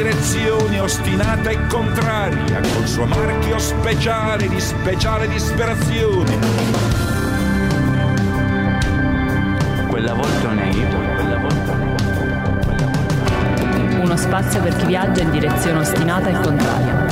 direzione ostinata e contraria, col suo marchio speciale di speciale disperazione. Quella volta un Uno spazio per chi viaggia in direzione ostinata e contraria.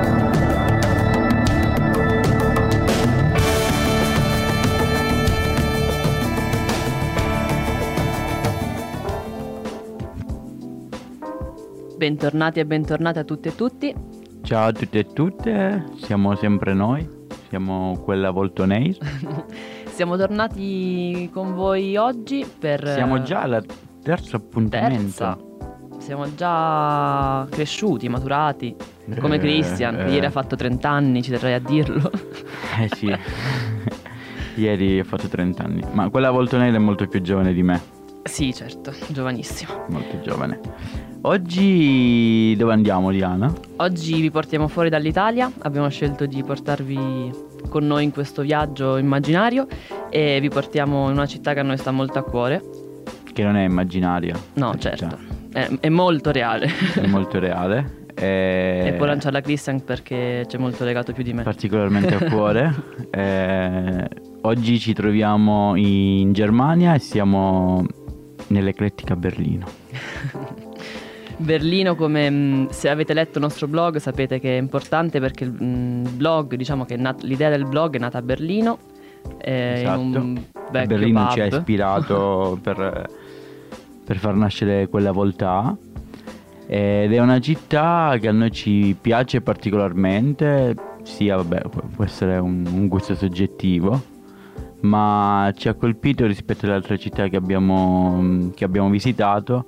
Bentornati e bentornate a tutte e tutti. Ciao a tutte e tutte, siamo sempre noi, siamo Quella volta un Siamo tornati con voi oggi per... Siamo già al terzo appuntamento. Terza. Siamo già cresciuti, maturati, come Christian, che ieri ha fatto 30 anni, ci terrei a dirlo. Sì, ieri ho fatto 30 anni, ma Quella volta un è molto più giovane di me. Sì, certo, giovanissimo. Molto giovane. Oggi dove andiamo, Diana? Oggi vi portiamo fuori dall'Italia, abbiamo scelto di portarvi con noi in questo viaggio immaginario e vi portiamo in una città che a noi sta molto a cuore. Che non è immaginaria. No, certo, è molto reale. È molto reale. E può lanciarla Christian perché c'è molto legato più di me. Particolarmente a cuore. Oggi ci troviamo in Germania e siamo nell'eclettica Berlino. Berlino, come se avete letto il nostro blog sapete che è importante perché il blog, diciamo che l'idea del blog è nata a Berlino, esatto. In un vecchio Berlino pub. ci ha ispirato per far nascere Quella volta ed è una città che a noi ci piace particolarmente, sia vabbè può essere un gusto soggettivo, ma ci ha colpito rispetto alle altre città che abbiamo visitato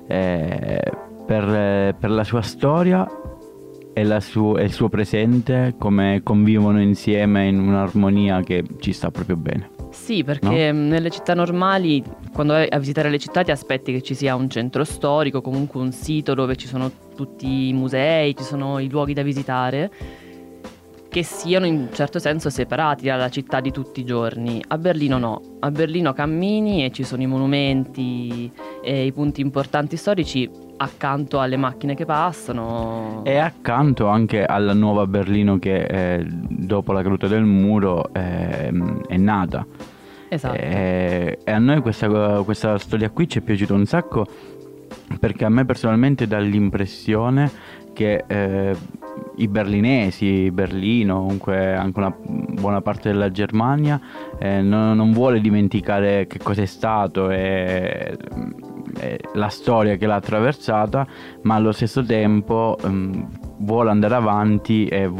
per la sua storia e il suo presente, come convivono insieme in un'armonia che ci sta proprio bene. Sì, perché nelle città normali, quando vai a visitare le città ti aspetti che ci sia un centro storico, comunque un sito dove ci sono tutti i musei, ci sono i luoghi da visitare, che siano in un certo senso separati dalla città di tutti i giorni. A Berlino no, a Berlino cammini e ci sono i monumenti e i punti importanti storici accanto alle macchine che passano. E accanto anche alla nuova Berlino che dopo la caduta del muro è nata. Esatto. E a noi questa storia qui ci è piaciuta un sacco, perché a me personalmente dà l'impressione che i berlinesi, Berlino, comunque anche una buona parte della Germania non vuole dimenticare che cosa è stato e la storia che l'ha attraversata, ma allo stesso tempo vuole andare avanti e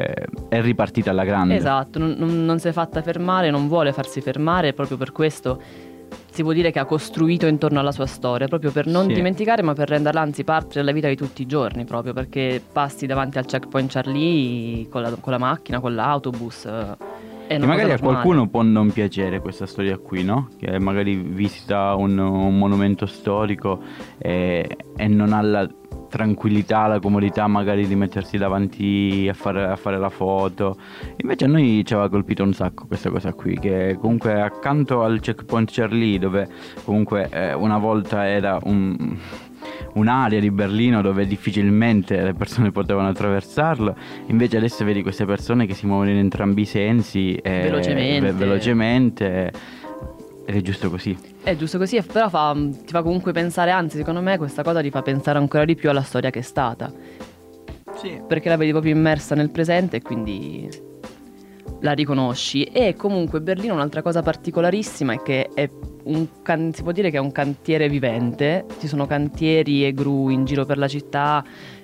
è ripartita alla grande. Esatto, non si è fatta fermare, non vuole farsi fermare, proprio per questo si può dire che ha costruito intorno alla sua storia, proprio per non dimenticare, ma per renderla anzi parte della vita di tutti i giorni, proprio perché passi davanti al checkpoint Charlie con la macchina, con l'autobus. E magari a qualcuno può non piacere questa storia qui, no? Che magari visita un monumento storico e non ha la tranquillità, la comodità magari di mettersi davanti a fare la foto. Invece a noi ci aveva colpito un sacco questa cosa qui, che comunque accanto al checkpoint Charlie, dove comunque una volta era un'area di Berlino dove difficilmente le persone potevano attraversarlo, invece adesso vedi queste persone che si muovono in entrambi i sensi velocemente, ed è giusto così. È giusto così, però ti fa comunque pensare, anzi secondo me questa cosa ti fa pensare ancora di più alla storia che è stata. Sì. Perché la vedi proprio immersa nel presente e quindi la riconosci. E comunque Berlino un'altra cosa particolarissima è che si può dire che è un cantiere vivente. Ci sono cantieri e gru in giro per la città,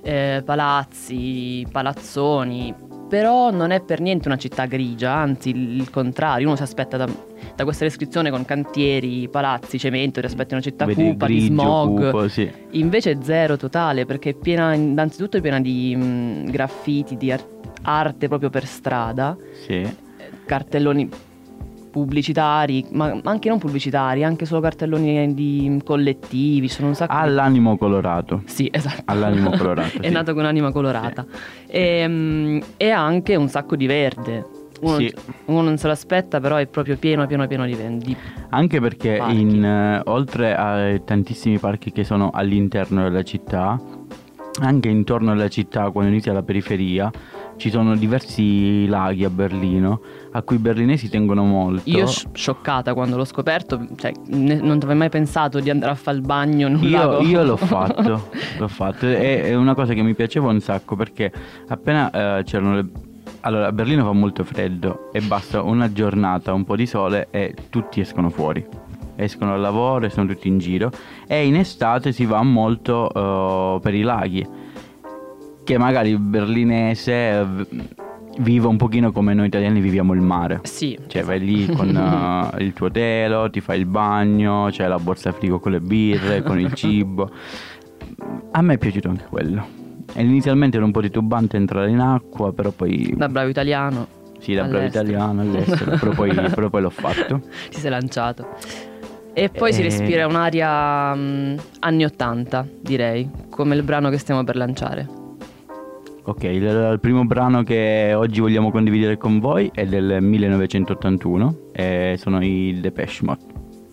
palazzi, palazzoni, però non è per niente una città grigia, anzi il contrario. Uno si aspetta da questa descrizione con cantieri, palazzi, cemento, ti aspetti una città cupa, di smog, cupo, sì. Invece è zero totale, perché è piena, innanzitutto è piena di graffiti, di arte proprio per strada, sì. Cartelloni pubblicitari, ma anche non pubblicitari, anche solo cartelloni di collettivi, sono un sacco all'animo colorato. Sì, esatto. All'animo colorato. È nato con anima colorata. Sì. E anche un sacco di verde. Uno non se lo aspetta, però è proprio pieno di anche perché parchi. Oltre a tantissimi parchi che sono all'interno della città, anche intorno alla città, quando inizia la periferia, ci sono diversi laghi a Berlino a cui i berlinesi tengono molto. Io scioccata quando l'ho scoperto, cioè non avrei mai pensato di andare a fare il bagno in un lago. Io l'ho fatto, è una cosa che mi piaceva un sacco, perché appena c'erano allora, a Berlino fa molto freddo e basta una giornata, un po' di sole e tutti escono fuori. Escono al lavoro e sono tutti in giro. E in estate si va molto per i laghi, che magari il berlinese vive un pochino come noi italiani viviamo il mare. Sì. Cioè vai lì con il tuo telo, ti fai il bagno, c'è la borsa frigo con le birre, con il cibo. A me è piaciuto anche quello. E inizialmente era un po' titubante entrare in acqua, però poi... Da bravo italiano. Sì, da bravo italiano all'estero, però poi l'ho fatto. Ti sei lanciato. E poi si respira un'aria anni 80, direi, come il brano che stiamo per lanciare. Ok, il primo brano che oggi vogliamo condividere con voi è del 1981 e sono i Depeche Mode.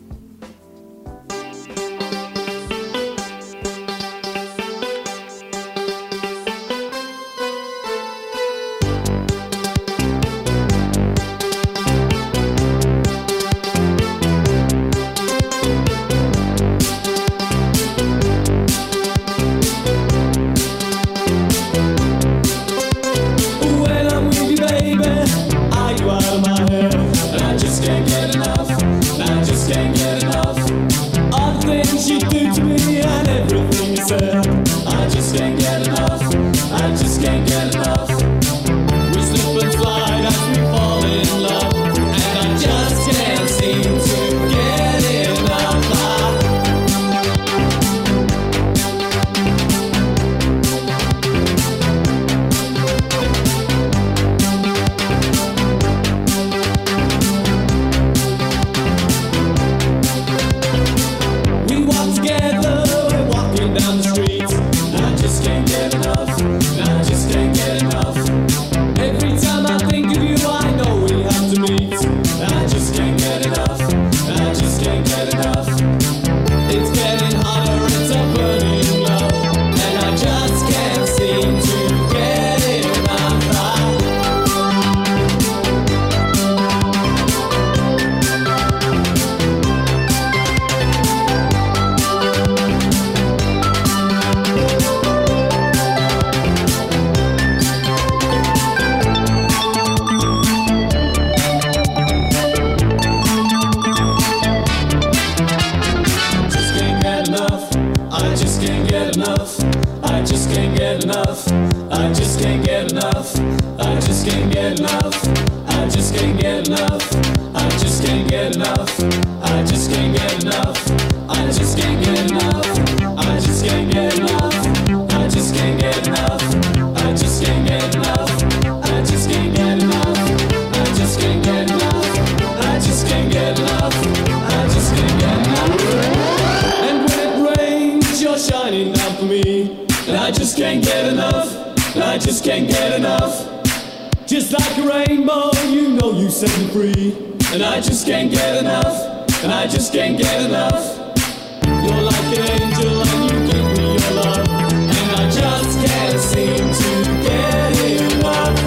Just like a rainbow, you know you set me free. And I just can't get enough, and I just can't get enough. You're like an angel and you give me your love, and I just can't seem to get enough.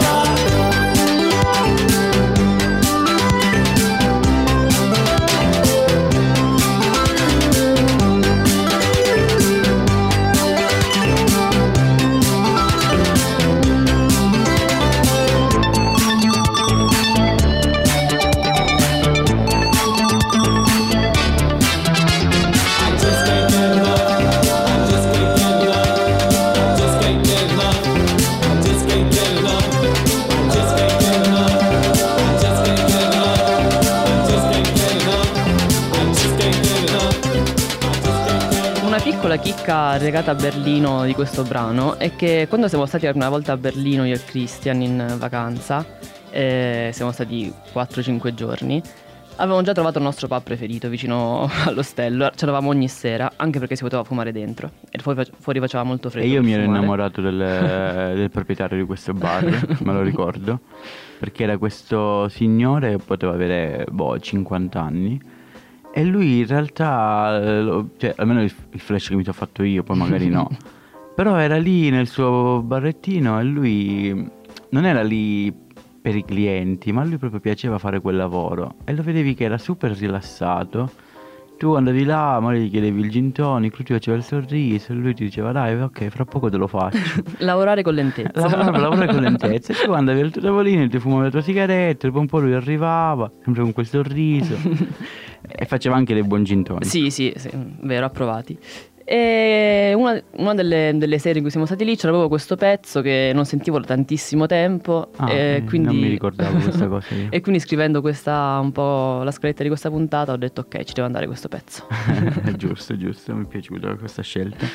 La chicca legata a Berlino di questo brano è che quando siamo stati la prima volta a Berlino io e Christian in vacanza, siamo stati 4-5 giorni, avevamo già trovato il nostro pub preferito vicino all'ostello, ce l'avevamo ogni sera, anche perché si poteva fumare dentro e fuori faceva molto freddo. E io mi ero innamorato del proprietario di questo bar, me lo ricordo, perché era questo signore che poteva avere 50 anni. E lui in realtà, cioè, almeno il flash che mi sono fatto io, poi magari no, Però era lì nel suo barrettino e lui non era lì per i clienti, ma a lui proprio piaceva fare quel lavoro e lo vedevi che era super rilassato. Tu andavi là, magari gli chiedevi il gin tonic, lui ti faceva il sorriso e lui ti diceva dai, ok, fra poco te lo faccio. Lavorare con lentezza. Lavorare con lentezza. E tu andavi al tuo tavolino, ti fumavi la tua sigaretta, dopo un po' lui arrivava, sempre con quel sorriso e faceva anche dei buon gin tonic. Sì, vero, approvati. E una delle serie in cui siamo stati lì c'era proprio questo pezzo che non sentivo da tantissimo tempo, quindi non mi ricordavo questa cosa io. E quindi scrivendo un po' la scaletta di questa puntata ho detto ok, ci deve andare questo pezzo. Giusto, mi è piaciuta questa scelta.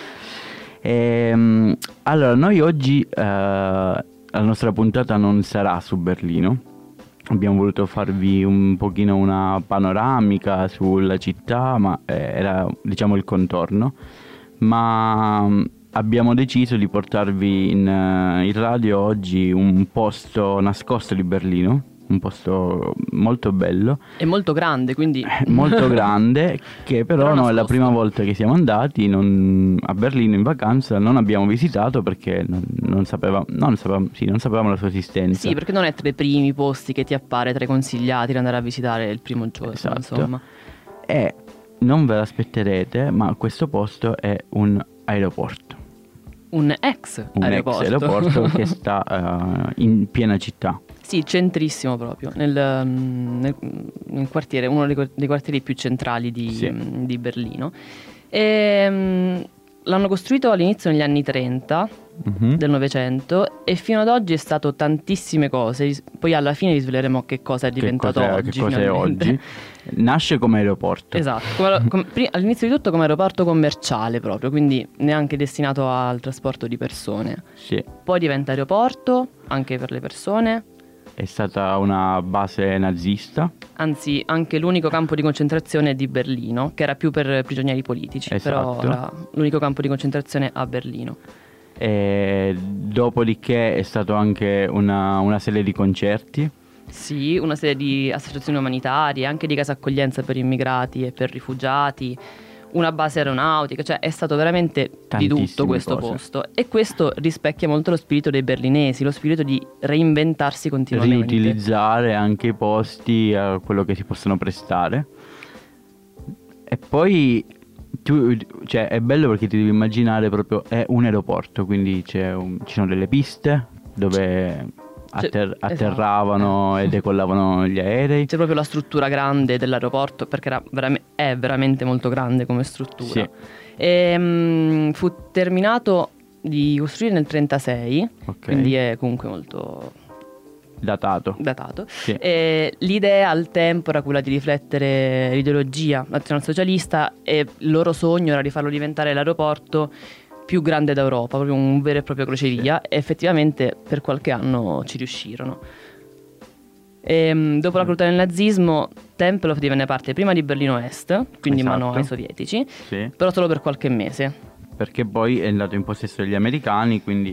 Allora, noi oggi la nostra puntata non sarà su Berlino. Abbiamo voluto farvi un pochino una panoramica sulla città, ma era diciamo il contorno. Ma abbiamo deciso di portarvi in radio oggi un posto nascosto di Berlino, un posto molto bello. È molto grande, quindi... molto grande, che però noi la prima volta che siamo andati a Berlino in vacanza non abbiamo visitato perché non sapevamo la sua esistenza. Sì, perché non è tra i primi posti che ti appare tra i consigliati da andare a visitare il primo giorno, esatto. Insomma. E non ve l'aspetterete, ma questo posto è un aeroporto. Un ex aeroporto che sta in piena città. Sì, centrissimo proprio, nel quartiere, uno dei quartieri più centrali di Berlino. L'hanno costruito all'inizio negli anni 30 del Novecento e fino ad oggi è stato tantissime cose. Poi alla fine vi sveleremo che cosa è diventato oggi. Che cosa è oggi? Nasce come aeroporto. Esatto, all'inizio di tutto come aeroporto commerciale proprio, quindi neanche destinato al trasporto di persone. Sì. Poi diventa aeroporto anche per le persone. È stata una base nazista. Anzi, anche l'unico campo di concentrazione di Berlino, che era più per prigionieri politici, esatto. Però era l'unico campo di concentrazione a Berlino. E dopodiché è stato anche una serie di concerti. Sì, una serie di associazioni umanitarie, anche di case accoglienza per immigrati e per rifugiati, una base aeronautica, cioè è stato veramente di tutto questo posto. E questo rispecchia molto lo spirito dei berlinesi, lo spirito di reinventarsi continuamente, riutilizzare anche i posti a quello che si possono prestare. E poi cioè è bello perché ti devi immaginare proprio è un aeroporto, quindi ci sono delle piste dove atterravano e decollavano gli aerei. C'è proprio la struttura grande dell'aeroporto, perché è veramente molto grande come struttura. Sì. Fu terminato di costruire nel 1936, quindi è comunque molto datato. Sì. L'idea al tempo era quella di riflettere l'ideologia nazionalsocialista e il loro sogno era di farlo diventare l'aeroporto più grande d'Europa, proprio un vero e proprio crocevia. Sì. E effettivamente per qualche anno ci riuscirono. Dopo la caduta del nazismo, Tempelhof divenne parte prima di Berlino Est, quindi in mano ai sovietici, sì. Però solo per qualche mese. Perché poi è andato in possesso degli americani, quindi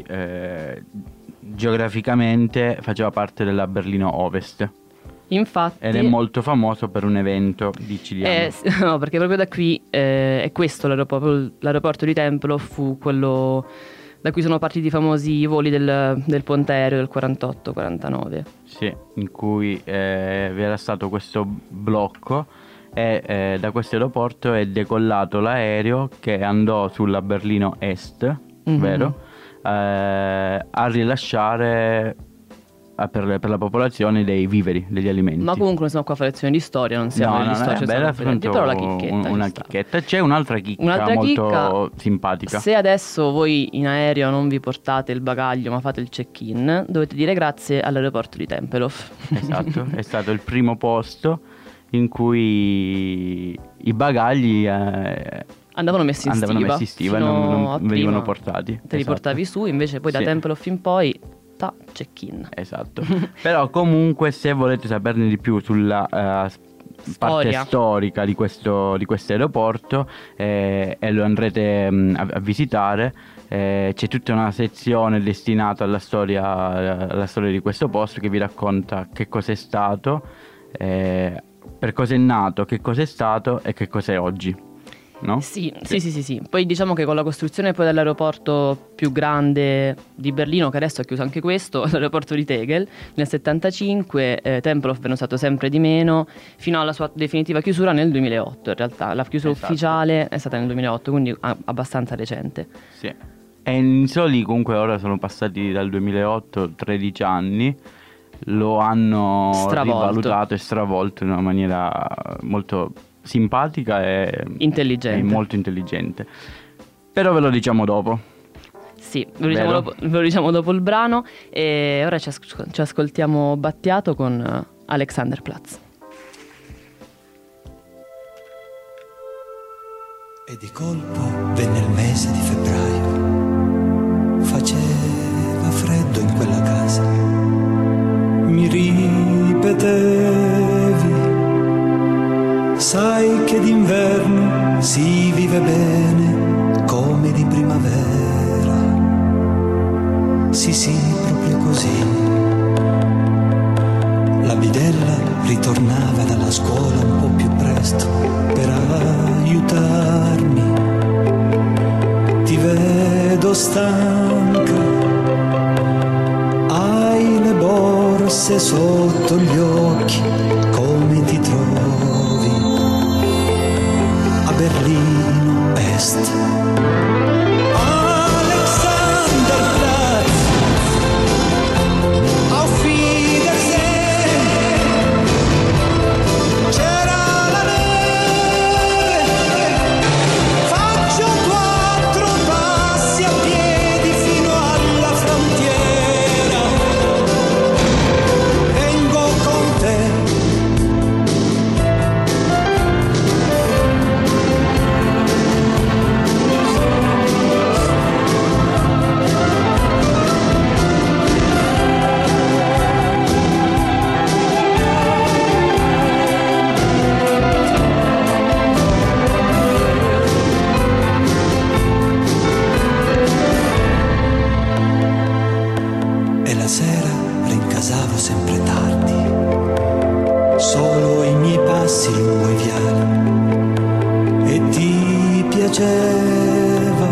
geograficamente faceva parte della Berlino Ovest. Infatti, ed è molto famoso per un evento siciliano. No, perché proprio da qui è questo l'aeroporto di Tempelhof fu quello da cui sono partiti i famosi voli del ponte aereo del 48-49. Sì, in cui vi era stato questo blocco e da questo aeroporto è decollato l'aereo che andò sulla Berlino Est, vero? A rilasciare per la popolazione dei viveri, degli alimenti. Ma comunque non siamo qua a fare lezioni di storia, non siamo degli storici, però la chicchetta. Una chicchetta. C'è un'altra chicca molto simpatica. Se adesso voi in aereo non vi portate il bagaglio ma fate il check-in, dovete dire grazie all'aeroporto di Tempelhof. Esatto, è stato il primo posto in cui i bagagli andavano messi in stiva e non venivano portati. Te li portavi su, invece poi da Tempelhof in poi check-in. Esatto. Però comunque se volete saperne di più sulla parte storica di questo aeroporto e lo andrete a visitare, c'è tutta una sezione destinata alla storia di questo posto che vi racconta che cos'è stato, per cosa è nato, che cos'è stato e che cos'è oggi. no? Sì. Poi diciamo che con la costruzione poi dell'aeroporto più grande di Berlino, che adesso è chiuso anche questo, l'aeroporto di Tegel, nel 75 Tempelhof viene usato sempre di meno, fino alla sua definitiva chiusura nel 2008 in realtà. La chiusura ufficiale è stata nel 2008, quindi abbastanza recente. Sì. E in soli comunque ora sono passati dal 2008 13 anni, lo hanno rivalutato e stravolto in una maniera molto simpatica e molto intelligente. Però ve lo diciamo dopo. Sì, ve lo diciamo dopo il brano, e ora ci ascoltiamo Battiato con Alexanderplatz. E di colpo venne il mese di febbraio. Faceva freddo in quella casa. Mi ripetevi, sai che d'inverno si vive bene come di primavera. Sì, proprio così. La bidella ritornava dalla scuola un po' più presto per aiutarmi. Ti vedo stanca, hai le borse sotto gli occhi, come ti trovi a Berlino Est? Alexanderplatz, auf Wiedersehen. C'era la neve, faccio 4 passi a piedi fino alla frontiera. Vengo con te. E la sera rincasavo sempre tardi, solo i miei passi lungo i viali. E ti piaceva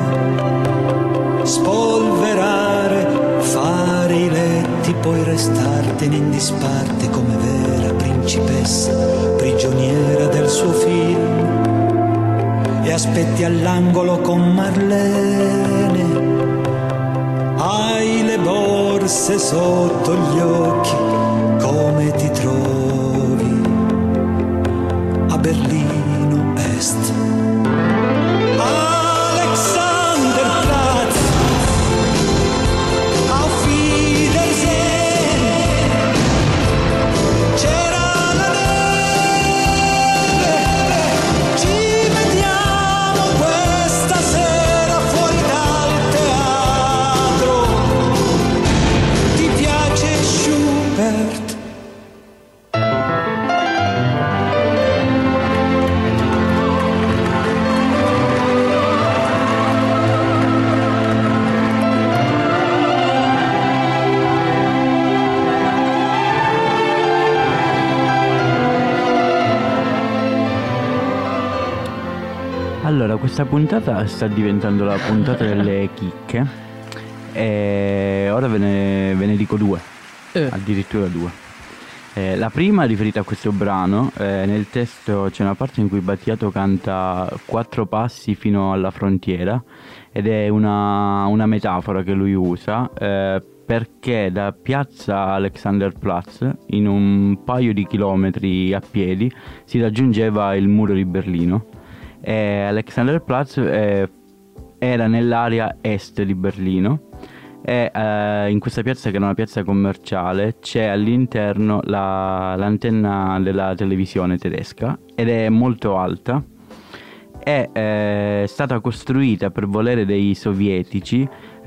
spolverare, fare i letti, poi restartene in disparte come vera principessa, prigioniera del suo film. E aspetti all'angolo con Marlene. Hai le borse sotto gli occhi, come ti trovi a Berlino Est? Alexanderplatz, auf Wiedersehen. C'era la neve, ci vediamo questa sera fuori dal teatro. Ti piace Schubert? Allora, questa puntata sta diventando la puntata delle chicche e ora ve ne dico 2, addirittura 2. La prima riferita a questo brano, nel testo c'è una parte in cui Battiato canta 4 passi fino alla frontiera, ed è una metafora che lui usa, perché da piazza Alexanderplatz, in un paio di chilometri a piedi, si raggiungeva il muro di Berlino. Alexanderplatz era nell'area est di Berlino, e in questa piazza, che era una piazza commerciale, c'è all'interno l'antenna della televisione tedesca, ed è molto alta. È stata costruita per volere dei sovietici,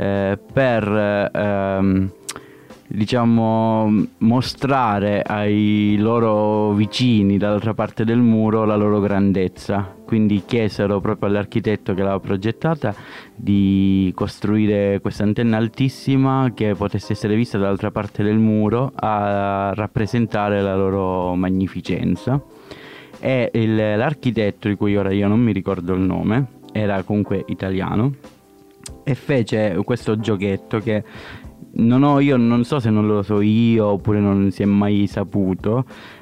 per diciamo mostrare ai loro vicini dall'altra parte del muro la loro grandezza. Quindi chiesero proprio all'architetto che l'aveva progettata di costruire questa antenna altissima che potesse essere vista dall'altra parte del muro, a rappresentare la loro magnificenza. e l'architetto, di cui ora io non mi ricordo il nome, era comunque italiano, e fece questo giochetto che io non so se non lo so io oppure non si è mai saputo.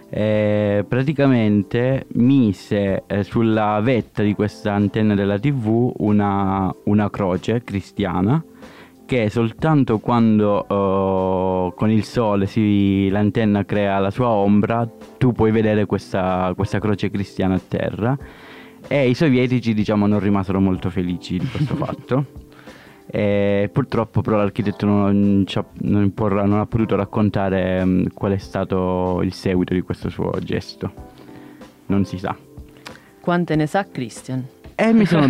Praticamente mise sulla vetta di questa antenna della TV una croce cristiana, che soltanto quando con il sole l'antenna crea la sua ombra, tu puoi vedere questa croce cristiana a terra, e i sovietici, diciamo, non rimasero molto felici di questo fatto. Purtroppo però l'architetto non ha potuto raccontare qual è stato il seguito di questo suo gesto. Non si sa. Quante ne sa Christian? Mi sono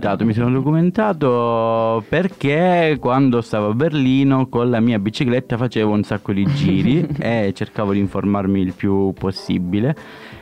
documentato perché quando stavo a Berlino con la mia bicicletta facevo un sacco di giri e cercavo di informarmi il più possibile,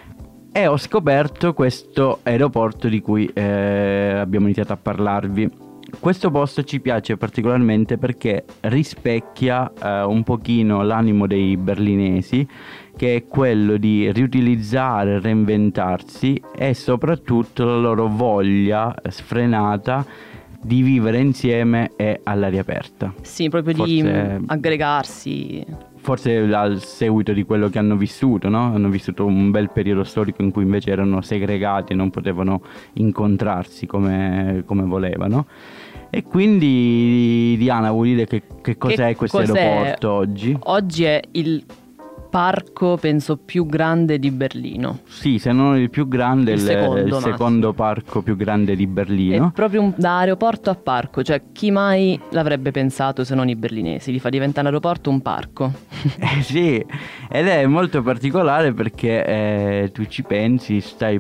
e ho scoperto questo aeroporto di cui abbiamo iniziato a parlarvi. Questo posto ci piace particolarmente perché rispecchia un pochino l'animo dei berlinesi, che è quello di riutilizzare, reinventarsi, e soprattutto la loro voglia sfrenata di vivere insieme e all'aria aperta. Sì, proprio di aggregarsi. Forse al seguito di quello che hanno vissuto, no? Hanno vissuto un bel periodo storico in cui invece erano segregati e non potevano incontrarsi come volevano. E quindi, Diana, vuoi dire che cos'è questo aeroporto oggi? Oggi è il parco, penso, più grande di Berlino. Sì, se non il più grande, il secondo parco più grande di Berlino. È proprio da aeroporto a parco, cioè chi mai l'avrebbe pensato se non i berlinesi, di far diventare l'aeroporto un parco. Sì, ed è molto particolare perché tu ci pensi, fai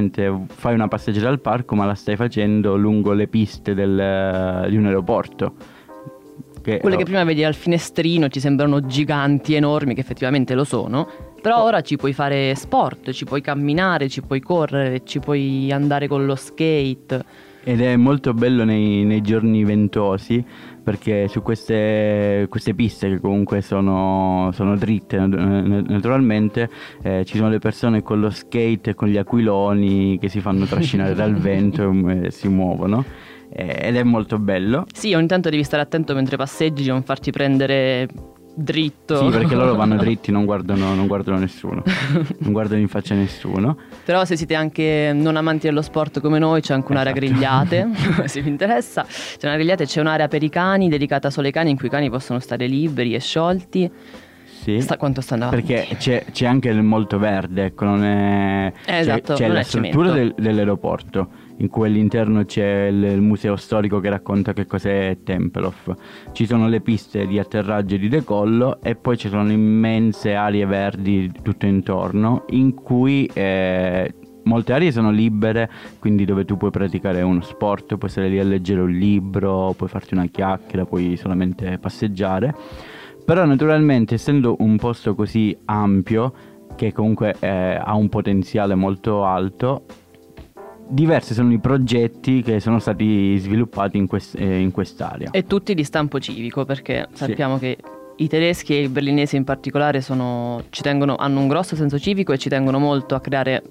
una passeggiata al parco, ma la stai facendo lungo le piste di un aeroporto. Quelle che prima vedi al finestrino ti sembrano giganti, enormi, che effettivamente lo sono. Però ora ci puoi fare sport, ci puoi camminare, ci puoi correre, ci puoi andare con lo skate. Ed è molto bello nei giorni ventosi, perché su queste piste, che comunque sono dritte naturalmente, ci sono le persone con lo skate e con gli aquiloni che si fanno trascinare dal vento e si muovono. Ed è molto bello. Sì, ogni tanto devi stare attento mentre passeggi, non farti prendere dritto. Sì, perché loro vanno dritti, non guardano nessuno, non guardano in faccia nessuno. Però se siete anche non amanti dello sport come noi, c'è anche un'area grigliate, se vi interessa. C'è una grigliata e c'è un'area per i cani, dedicata solo ai cani, in cui i cani possono stare liberi e sciolti. Sì, quanto sta andando? Perché c'è anche il molto verde, ecco, non è... esatto, c'è non la è struttura dell'aeroporto, in cui all'interno c'è il museo storico che racconta che cos'è Tempelhof. Ci sono le piste di atterraggio e di decollo, e poi ci sono immense aree verdi tutto intorno, in cui molte aree sono libere, quindi dove tu puoi praticare uno sport, puoi stare lì a leggere un libro, puoi farti una chiacchiera, puoi solamente passeggiare. Però naturalmente, essendo un posto così ampio, che comunque ha un potenziale molto alto, diversi sono i progetti che sono stati sviluppati in quest'area. E tutti di stampo civico, perché sappiamo che i tedeschi e i berlinesi in particolare hanno un grosso senso civico e ci tengono molto a creare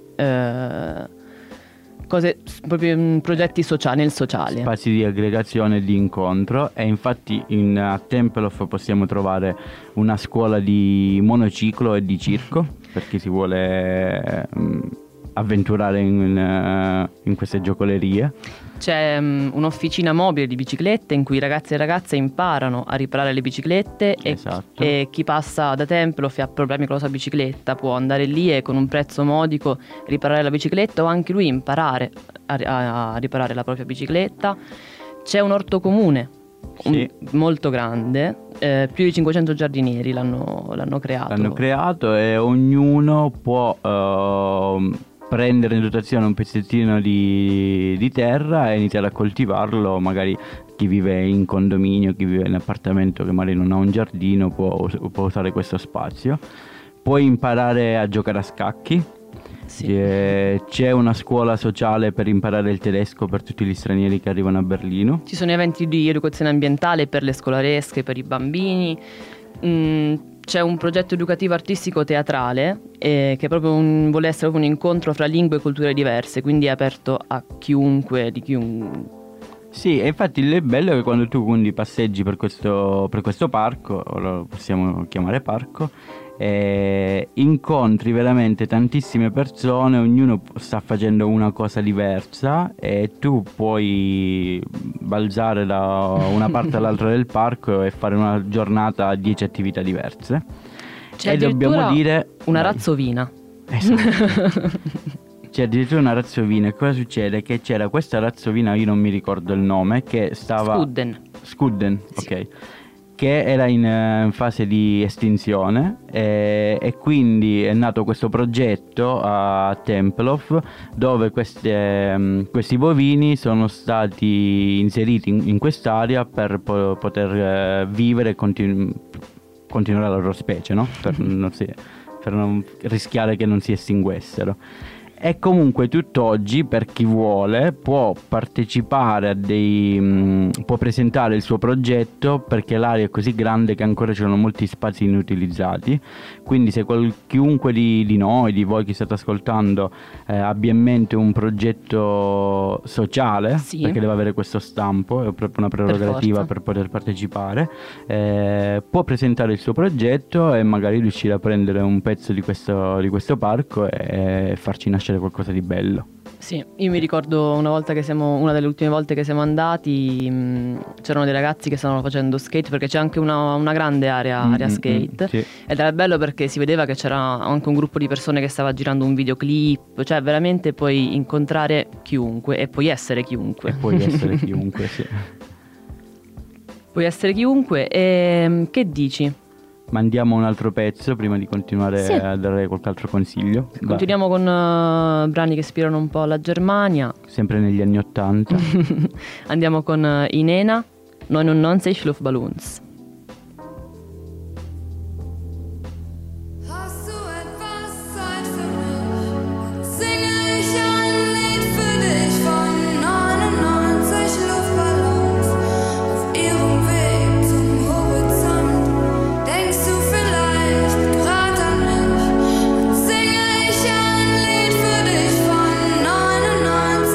cose, proprio progetti sociali, nel sociale. Spazi di aggregazione e di incontro. E infatti a Tempelhof possiamo trovare una scuola di monociclo e di circo, per chi si vuole avventurare in queste giocolerie. C'è un'officina mobile di biciclette in cui i ragazzi e ragazze imparano a riparare le biciclette. Esatto. E chi passa da Tempelhof e ha problemi con la sua bicicletta può andare lì e con un prezzo modico riparare la bicicletta, o anche lui imparare a riparare la propria bicicletta. C'è un orto comune molto grande, più di 500 giardinieri l'hanno creato. E ognuno può prendere in dotazione un pezzettino di terra e iniziare a coltivarlo. Magari chi vive in condominio, chi vive in appartamento che magari non ha un giardino, può usare questo spazio. Puoi imparare a giocare a scacchi. Sì. C'è una scuola sociale per imparare il tedesco per tutti gli stranieri che arrivano a Berlino. Ci sono eventi di educazione ambientale per le scolaresche, per i bambini. c'è un progetto educativo artistico teatrale che vuole essere proprio un incontro fra lingue e culture diverse, quindi è aperto a chiunque, di chiunque. Sì, e infatti il bello è che quando tu quindi passeggi per questo parco, o lo possiamo chiamare parco, incontri veramente tantissime persone, ognuno sta facendo una cosa diversa e tu puoi balzare da una parte all'altra del parco e fare una giornata a 10 attività diverse. C'è dobbiamo dire una razzovina. Esatto. C'è addirittura una razzovina. E cosa succede? Che c'era questa razzovina, io non mi ricordo il nome, che stava... Skudden, sì. Ok. Che era in fase di estinzione e quindi è nato questo progetto a Tempelhof dove questi bovini sono stati inseriti in quest'area per poter vivere e continuare la loro specie, no? Per non rischiare che non si estinguessero. E comunque tutt'oggi, per chi vuole, può partecipare può presentare il suo progetto, perché l'area è così grande che ancora ci sono molti spazi inutilizzati. Quindi se chiunque di noi, di voi che state ascoltando, abbia in mente un progetto sociale, sì, perché deve avere questo stampo, è proprio una prerogativa per poter partecipare, può presentare il suo progetto e magari riuscire a prendere un pezzo di questo parco e farci nascere qualcosa di bello. Sì, io mi ricordo una delle ultime volte che siamo andati, c'erano dei ragazzi che stavano facendo skate, perché c'è anche una grande area skate, sì. Ed era bello perché si vedeva che c'era anche un gruppo di persone che stava girando un videoclip, cioè veramente puoi incontrare chiunque e puoi essere chiunque. Sì. Puoi essere chiunque e che dici? Mandiamo un altro pezzo prima di continuare, sì, a dare qualche altro consiglio. Continuiamo con brani che ispirano un po' la Germania. Sempre negli anni '80. Andiamo con Inena, 99 Luftballons.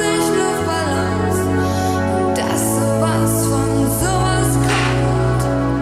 Sowas kommt.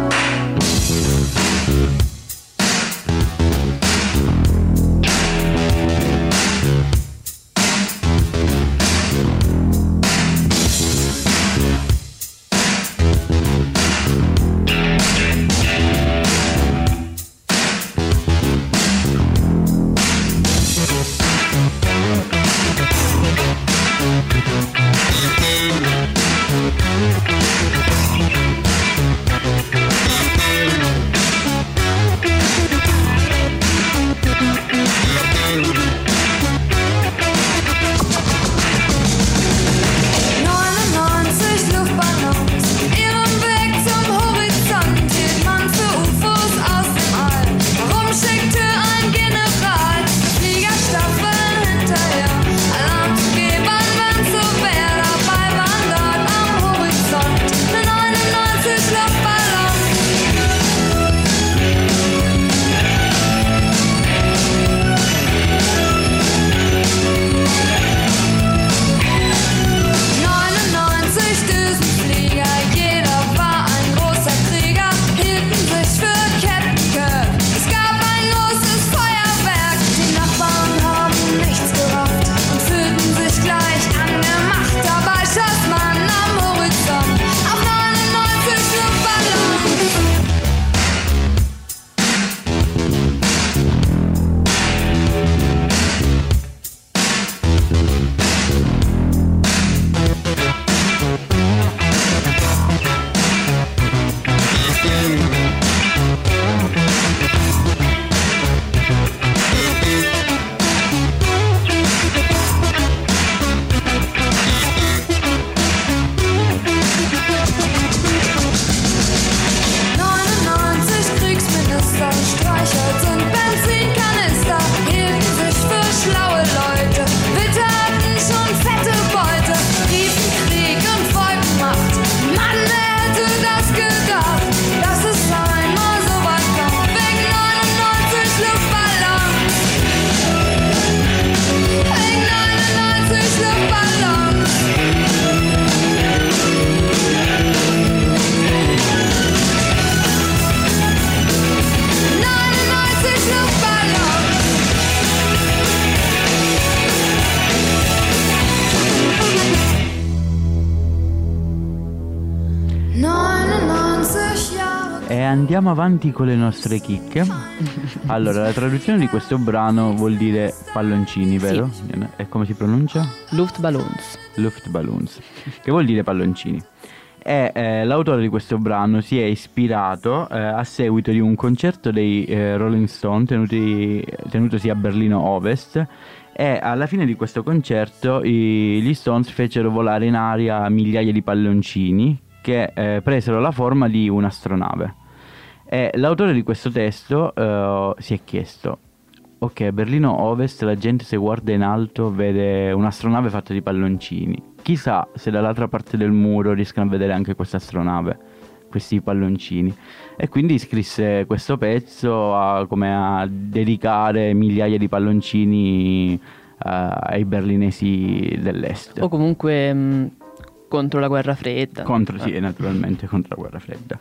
E andiamo avanti con le nostre chicche. Allora, la traduzione di questo brano vuol dire palloncini, vero? Sì. E come si pronuncia? Luftballons. Luftballons, che vuol dire palloncini. E l'autore di questo brano si è ispirato a seguito di un concerto dei Rolling Stone tenutosi a Berlino Ovest, e alla fine di questo concerto gli Stones fecero volare in aria migliaia di palloncini che presero la forma di un'astronave. E l'autore di questo testo si è chiesto: ok, a Berlino Ovest la gente se guarda in alto vede un'astronave fatta di palloncini. Chissà se dall'altra parte del muro riescono a vedere anche questa astronave, questi palloncini. E quindi scrisse questo pezzo come a dedicare migliaia di palloncini ai berlinesi dell'est. O comunque contro la guerra fredda. Sì, naturalmente contro la guerra fredda.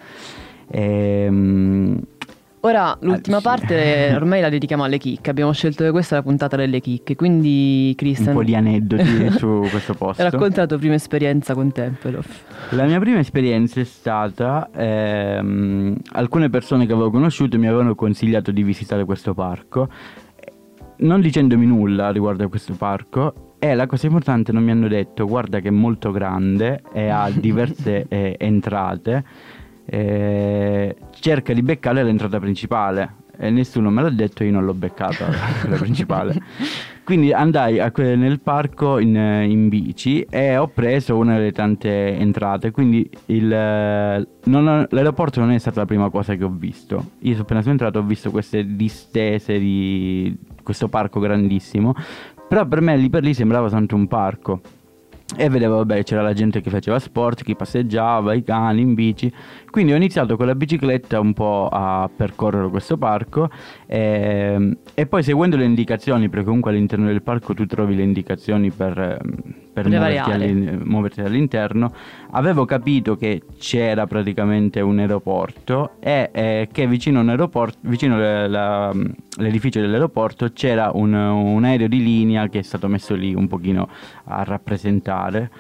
Ora l'ultima sì. parte ormai la dedichiamo alle chicche. Abbiamo scelto che questa è la puntata delle chicche. Quindi Christian, Un po' di aneddoti su questo posto. racconta la tua prima esperienza con Tempelhof. La mia prima esperienza è stata alcune persone che avevo conosciuto mi avevano consigliato di visitare questo parco, non dicendomi nulla riguardo a questo parco. E la cosa importante, non mi hanno detto: guarda che è molto grande e ha diverse entrate, cerca di beccare l'entrata principale. E nessuno me l'ha detto, io non l'ho beccata quella principale. Quindi andai nel parco in bici e ho preso una delle tante entrate. Quindi l'aeroporto non è stata la prima cosa che ho visto. Io appena sono entrato ho visto queste distese di questo parco grandissimo, però per me lì per lì sembrava tanto un parco. E vedevo, vabbè, c'era la gente che faceva sport, chi passeggiava, i cani in bici. Quindi ho iniziato con la bicicletta un po' a percorrere questo parco e poi seguendo le indicazioni, perché comunque all'interno del parco tu trovi le indicazioni per muoverti all'interno, avevo capito che c'era praticamente un aeroporto e che vicino all'edificio dell'aeroporto c'era un aereo di linea che è stato messo lì un pochino a rappresentare.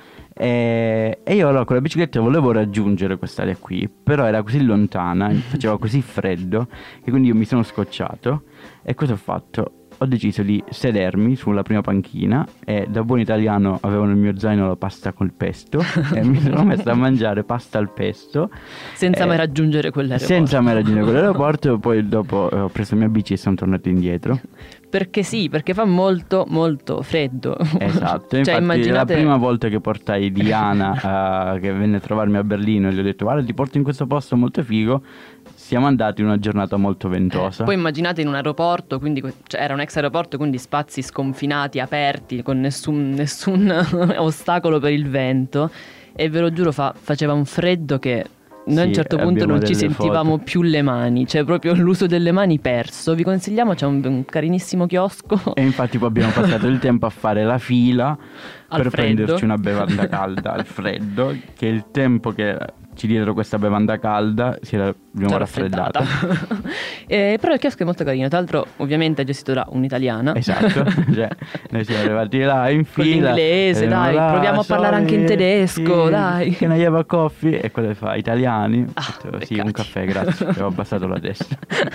E io allora con la bicicletta volevo raggiungere quest'area qui, però era così lontana, faceva così freddo, che quindi io mi sono scocciato. E cosa ho fatto? Ho deciso di sedermi sulla prima panchina e da buon italiano avevo nel mio zaino la pasta col pesto e mi sono messo a mangiare pasta al pesto Senza mai raggiungere quell'aeroporto. Senza mai raggiungere quell'aeroporto. Poi dopo ho preso la mia bici e sono tornato indietro. Perché sì, perché fa molto molto freddo. Esatto, Cioè, infatti immaginate... la prima volta che portai Diana che venne a trovarmi a Berlino e gli ho detto: guarda, ti porto in questo posto molto figo. Siamo andati in una giornata molto ventosa. Poi immaginate in un aeroporto, quindi era un ex aeroporto, quindi spazi sconfinati, aperti, con nessun ostacolo per il vento. E ve lo giuro, faceva un freddo che noi a un certo punto non ci sentivamo più le mani, cioè proprio l'uso delle mani perso. Vi consigliamo, c'è un carinissimo chiosco. E infatti poi abbiamo passato il tempo a fare la fila per prenderci una bevanda calda al freddo, che il tempo che ci diedero questa bevanda calda abbiamo raffreddata. Però il chiosco è molto carino, tra l'altro ovviamente è gestito da un'italiana. Esatto, cioè, noi siamo arrivati là in con fila, l'inglese, dai, proviamo a parlare anche in tedesco, dai. Che ne have coffee? E cosa fa? Italiani? Sì, peccati. un caffè, grazie, ho abbassato la testa.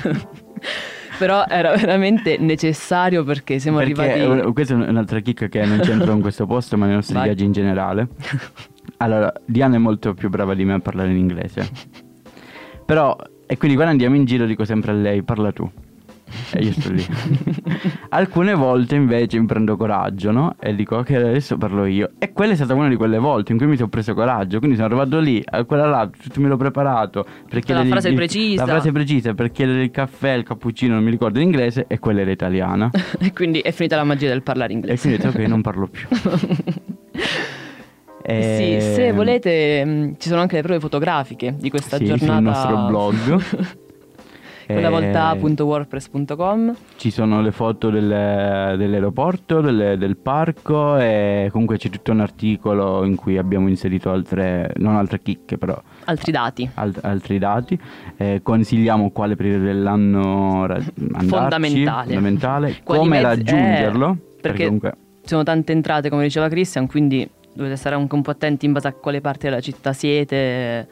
Però era veramente necessario perché siamo arrivati... Questa è un'altra chicca che non c'entra con questo posto, ma nei nostri viaggi in generale. Allora, Diana è molto più brava di me a parlare in inglese. Però, e quindi quando andiamo in giro dico sempre a lei: parla tu. E io sto lì. Alcune volte invece mi prendo coraggio, no? E dico: ok, adesso parlo io. E quella è stata una di quelle volte in cui mi sono preso coraggio. Quindi sono arrivato lì, a quella là, tutto me l'ho preparato per chiedere la frase precisa per chiedere il caffè, il cappuccino, non mi ricordo l'inglese, e quella era italiana. E quindi è finita la magia del parlare E inglese. quindi ho detto: ok, non parlo più. Sì, se volete ci sono anche le prove fotografiche di questa giornata sul nostro blog. quellavolta.wordpress.com. Ci sono le foto dell'aeroporto, del parco, e comunque c'è tutto un articolo in cui abbiamo inserito non altre chicche, però altri dati. altri dati. Consigliamo quale periodo dell'anno andarci, fondamentale, come raggiungerlo, perché comunque ci sono tante entrate, come diceva Christian, quindi dovete stare anche un po' attenti in base a quale parte della città siete,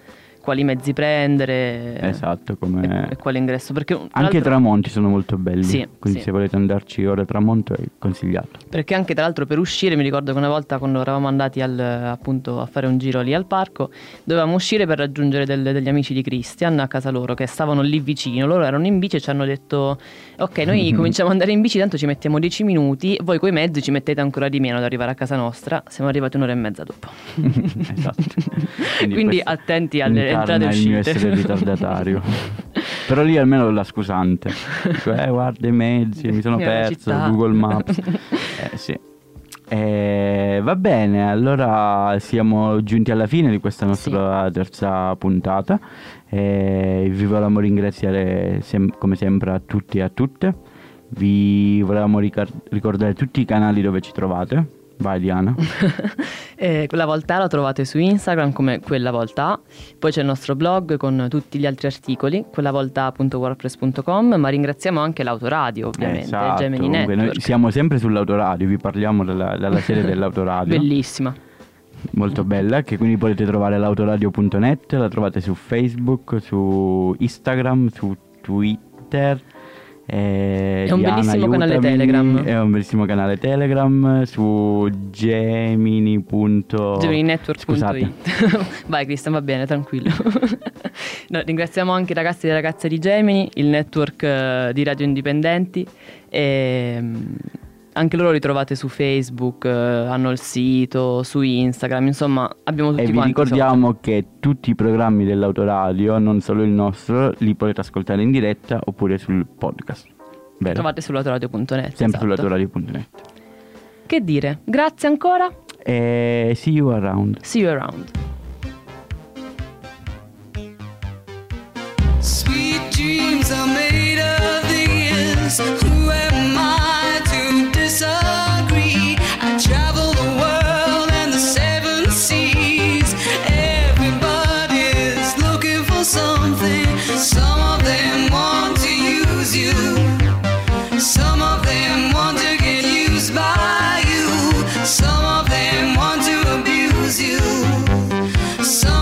quali mezzi prendere. Esatto, come... e quale ingresso. Perché anche i tramonti sono molto belli, sì, quindi sì. se volete andarci ora a tramonto è consigliato. Perché anche tra l'altro per uscire, mi ricordo che una volta quando eravamo andati appunto a fare un giro lì al parco, dovevamo uscire per raggiungere degli amici di Christian a casa loro che stavano lì vicino. Loro erano in bici e ci hanno detto: ok, noi cominciamo ad andare in bici, tanto ci mettiamo 10 minuti, voi coi mezzi ci mettete ancora di meno ad arrivare a casa nostra. Siamo arrivati 1 ora e mezza dopo. Esatto. Quindi attenti alle entrate e il mio uscite. essere ritardatario. Però lì almeno la scusante, cioè, guarda i mezzi, mi sono perso città. Google Maps. Sì. Va bene, allora siamo giunti alla fine di questa nostra terza puntata. Vi volevamo ringraziare come sempre a tutti e a tutte. Vi volevamo ricordare tutti i canali dove ci trovate. Vai Diana. Quella volta lo trovate su Instagram come Quella Volta. Poi c'è il nostro blog con tutti gli altri articoli, quellavolta.wordpress.com. Ma ringraziamo anche l'autoradio, ovviamente, esatto, Gemini Network. noi siamo sempre sull'autoradio, vi parliamo della serie dell'autoradio. Bellissima, molto bella, che quindi potete trovare l'autoradio.net, la trovate su Facebook, su Instagram, su Twitter. È un bellissimo canale Telegram. È un bellissimo canale Telegram su geminetwork.it. Scusate. Vai Cristian, va bene, tranquillo. No, ringraziamo anche i ragazzi e le ragazze di Gemini, il network di radio indipendenti. Anche loro li trovate su Facebook, hanno il sito, su Instagram, insomma abbiamo tutti quanti. E vi ricordiamo che tutti i programmi dell'autoradio, non solo il nostro, li potete ascoltare in diretta oppure sul podcast. Vero? Trovate sull'autoradio.net. Sempre esatto. sull'autoradio.net. Che dire, grazie ancora. E see you around. See you around. Sweet dreams are made of these. Who am I to disagree? I travel the world and the 7 seas. Everybody's looking for something. Some of them want to use you. Some of them want to get used by you. Some of them want to abuse you. Some